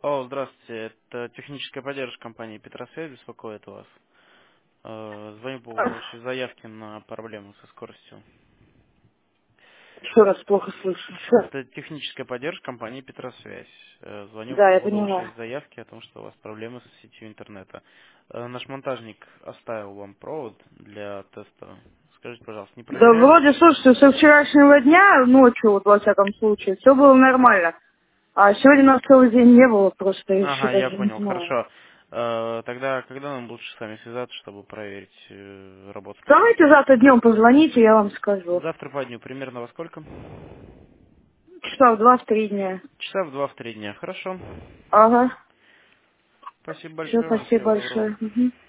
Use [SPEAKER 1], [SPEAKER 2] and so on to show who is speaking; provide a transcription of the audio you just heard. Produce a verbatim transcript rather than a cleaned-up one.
[SPEAKER 1] О, здравствуйте. Это техническая поддержка компании Петросвязь беспокоит вас. Э, Звоню по поводу вашей заявки на проблему со скоростью.
[SPEAKER 2] Еще раз плохо слышу. Всё.
[SPEAKER 1] Это техническая поддержка компании Петросвязь. Э, Звоню по
[SPEAKER 2] Да, я
[SPEAKER 1] поводу вашей
[SPEAKER 2] поняла.
[SPEAKER 1] заявки о том, что у вас проблемы с сетью интернета. Э, Наш монтажник оставил вам провод для теста. Скажите, пожалуйста, не
[SPEAKER 2] Да
[SPEAKER 1] проверяли?
[SPEAKER 2] вроде, слушайте, со вчерашнего дня, ночью, вот во всяком случае, все было нормально. А сегодня нас целый день не было, просто я еще
[SPEAKER 1] Ага, я
[SPEAKER 2] даже не
[SPEAKER 1] понял,
[SPEAKER 2] знаю.
[SPEAKER 1] хорошо. Э, Тогда когда нам лучше с вами связаться, чтобы проверить э, работу
[SPEAKER 2] Давайте
[SPEAKER 1] техники?
[SPEAKER 2] завтра днем позвоните, я вам скажу.
[SPEAKER 1] Завтра по дню примерно во сколько?
[SPEAKER 2] Часа в два-три дня.
[SPEAKER 1] Часа в два в три дня. Хорошо.
[SPEAKER 2] Ага.
[SPEAKER 1] Спасибо
[SPEAKER 2] Все,
[SPEAKER 1] большое вам.
[SPEAKER 2] спасибо
[SPEAKER 1] Всего доброго.
[SPEAKER 2] большое. Мгм.